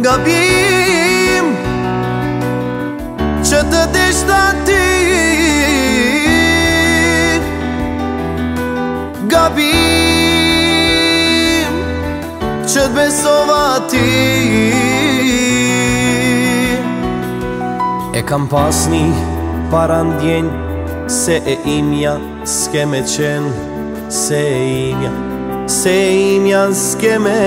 Gabim që të dishta ti, gabim që të besova ti. E kam pas një parandjenj se e imja s'ke me qen, se e imja s'ke me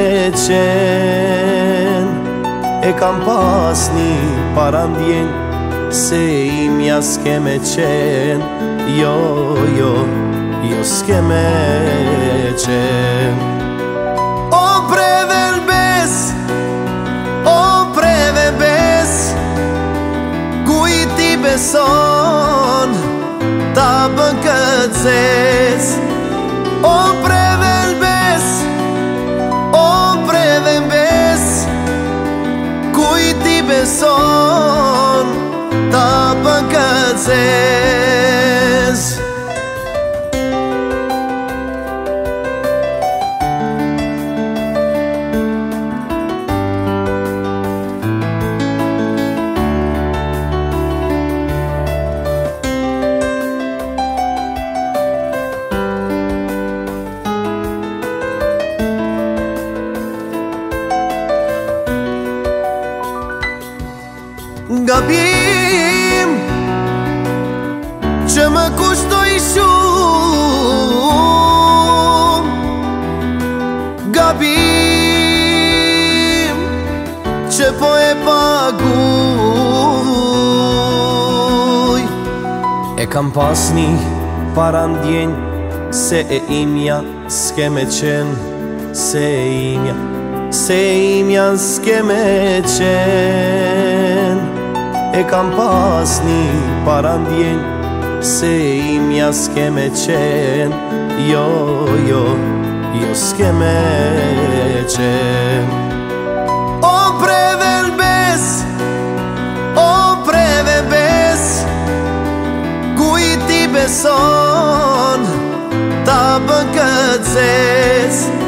qen. E kam pas një parandjenj se e imja s'ke me qen, jo s'ke me qen. O preve l'bes, o preve bes, ku i ti beson ta bën këtë zez. O preve l'bes, o preve bes, ku i ti beson ta bën këtë zez. Gabim që më kushtoj shumë, gabim që po e paguj. E kam pas një parandjenj se e imja s'ke me qen, se e imja s'ke me qen. E kam pas një parandjenj se imja s'ke me qen, jo s'ke me qen. O preve l'bes, o preve bes, ku i ti beson ta bën këtë zez.